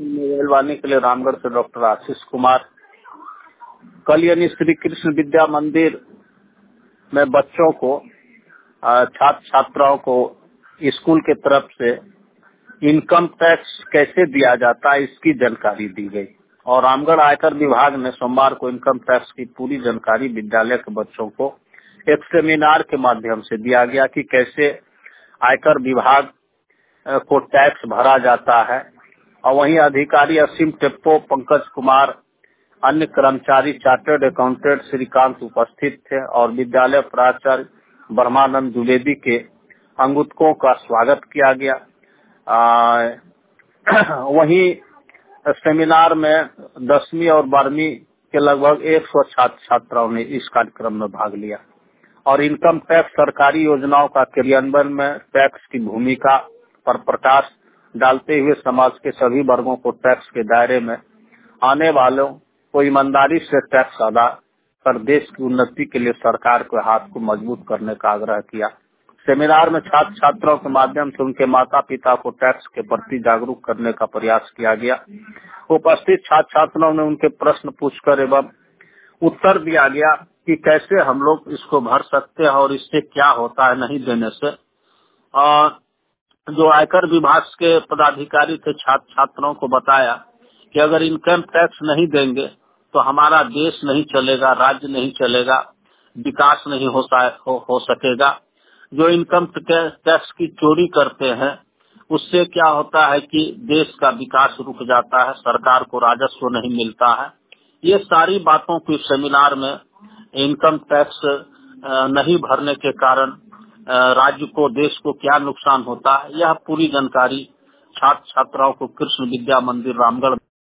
Mobile वाणी के लिए रामगढ़ से डॉक्टर आशीष कुमार। कल यानी श्री कृष्ण विद्या मंदिर में बच्चों को छात्र छात्राओं को स्कूल के तरफ से इनकम टैक्स कैसे दिया जाता है इसकी जानकारी दी गई और रामगढ़ आयकर विभाग ने सोमवार को इनकम टैक्स की पूरी जानकारी विद्यालय के बच्चों को एक सेमिनार के माध्यम से दिया गया कि कैसे आयकर विभाग को टैक्स भरा जाता है। और वहीं अधिकारी असीम टेप्पो, पंकज कुमार, अन्य कर्मचारी, चार्टर्ड अकाउंटेंट श्रीकांत उपस्थित थे और विद्यालय प्राचार्य ब्रह्मानंद द्विवेदी के अंगूठों का स्वागत किया गया। वहीं सेमिनार में 10वीं और 12वीं के लगभग 100 छात्र छात्राओं ने इस कार्यक्रम में भाग लिया और इनकम टैक्स सरकारी योजनाओं का क्रियान्वयन में टैक्स की भूमिका पर प्रकाश डालते हुए समाज के सभी वर्गों को टैक्स के दायरे में आने वालों को ईमानदारी से टैक्स अदा कर देश की उन्नति के लिए सरकार के हाथ को मजबूत करने का आग्रह किया। सेमिनार में छात्र छात्राओं के माध्यम से उनके माता पिता को टैक्स के प्रति जागरूक करने का प्रयास किया गया। उपस्थित छात्र छात्राओं ने उनके प्रश्न पूछकर एवं उत्तर दिया गया कि कैसे हम लोग इसको भर सकते हैं और इससे क्या होता है नहीं देने से। जो आयकर विभाग के पदाधिकारी थे छात्र छात्राओं को बताया कि अगर इनकम टैक्स नहीं देंगे तो हमारा देश नहीं चलेगा, राज्य नहीं चलेगा, विकास नहीं हो सकेगा। जो इनकम टैक्स की चोरी करते हैं उससे क्या होता है कि देश का विकास रुक जाता है, सरकार को राजस्व नहीं मिलता है। ये सारी बातों की सेमिनार में इनकम टैक्स नहीं भरने के कारण राज्य को, देश को क्या नुकसान होता है, यह पूरी जानकारी छात्र छात्राओं को कृष्ण विद्या मंदिर रामगढ़